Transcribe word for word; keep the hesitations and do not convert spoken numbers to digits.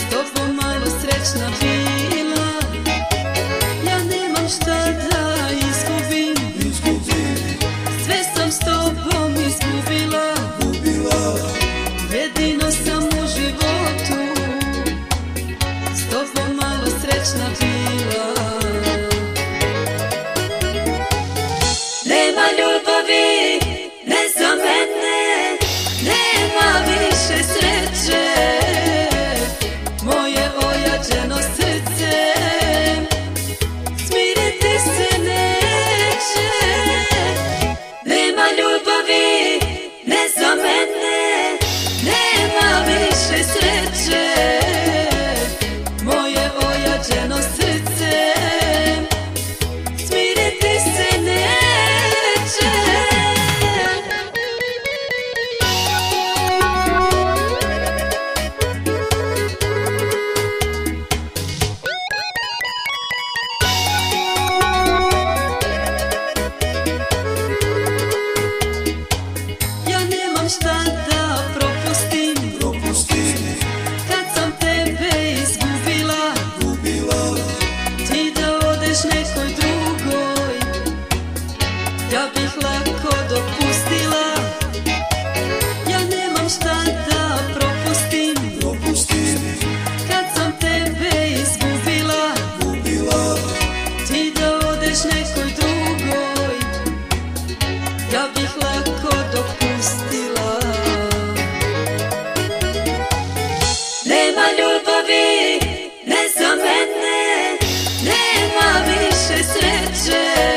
s tobom malo srećna bila. Ja nemam šta da izgubim, sve sam s tobom izgubila. Jedino sam u životu s tobom malo srećna bila. Nema ljubavi, ne za mene, nema više sreće, moje ojađeno srce smiriti se neće. Nema ljubavi, ne za mene, nema više sreće, moje ojađeno srce smiriti se neće. Šta da propustim, kad sam tebe izgubila, ti da odeš nekoj drugoj, ja bih lako dopustila. Ja nemam šta da propustim, kad sam tebe izgubila, ti da odeš nekoj drugoj, ja bih lako dopustila. Nema ljubavi, ne za mene, nema više sreće,